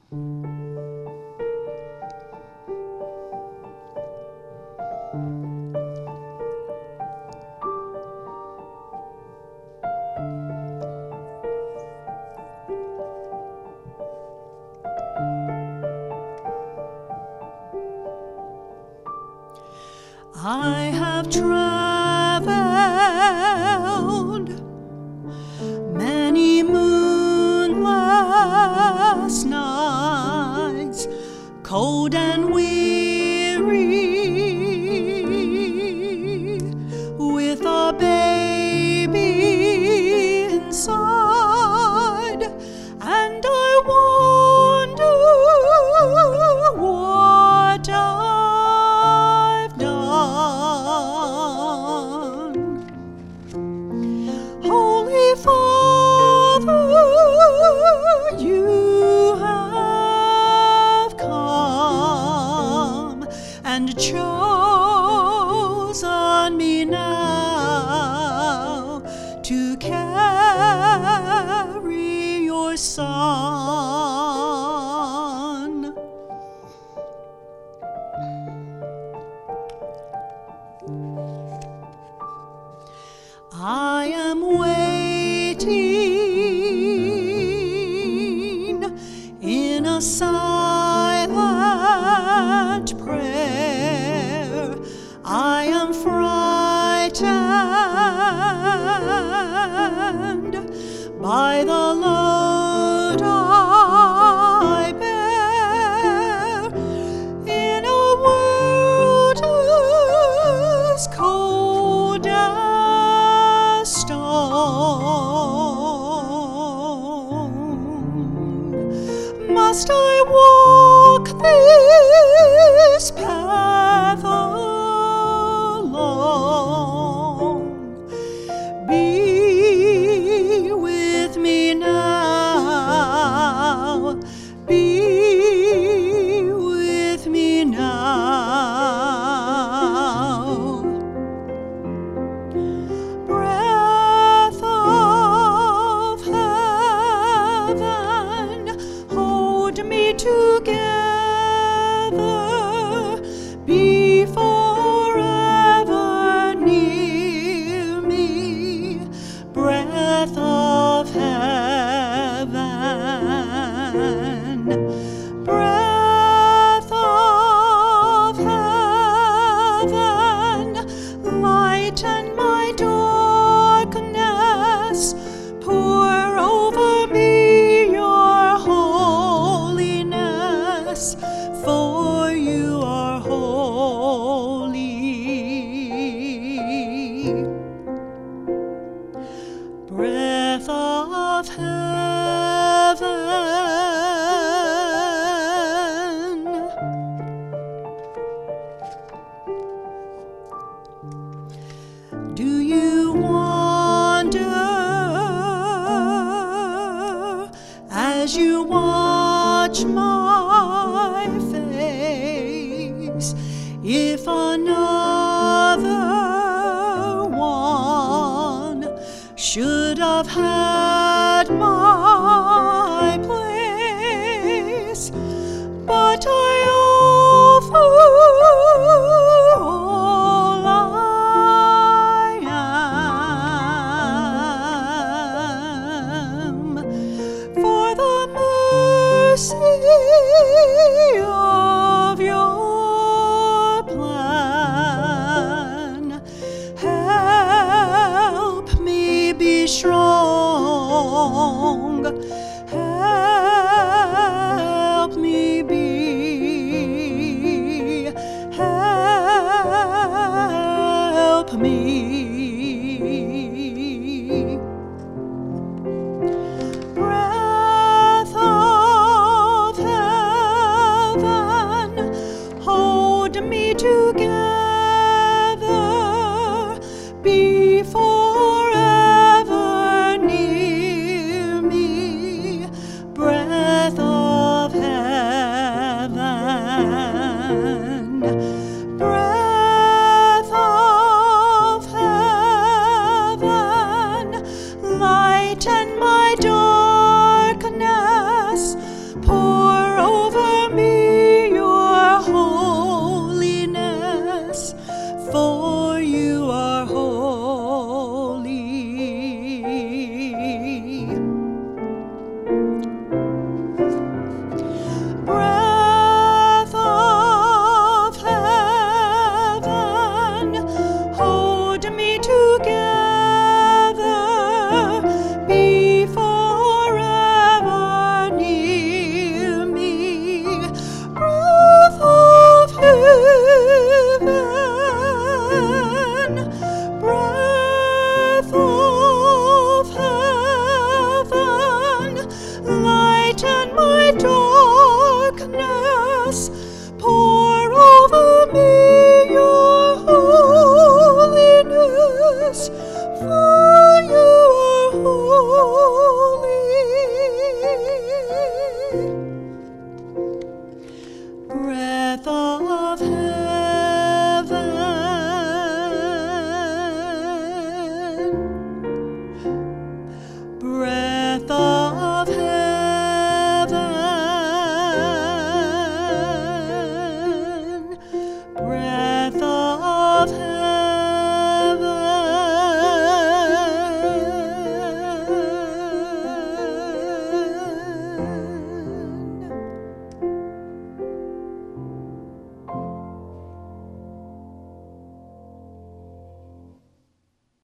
I have traveled many moonless nights, cold and weary, with a baby inside, and I wonder what I've done. Holy Father, you have come and chosen me now to carry your Son. I am waiting in a silent prayer. I am frightened by the load I bear in a world as cold as stone. Must I walk this path alone? Be with me now. Be with me now. Breath of heaven, hold me together. Be forever near me. Breath of heaven, breath of heaven, lighten my darkness. Pour over me your holiness, for you are holy. Breath of heaven. Do you wonder as you watch my face if another one should have had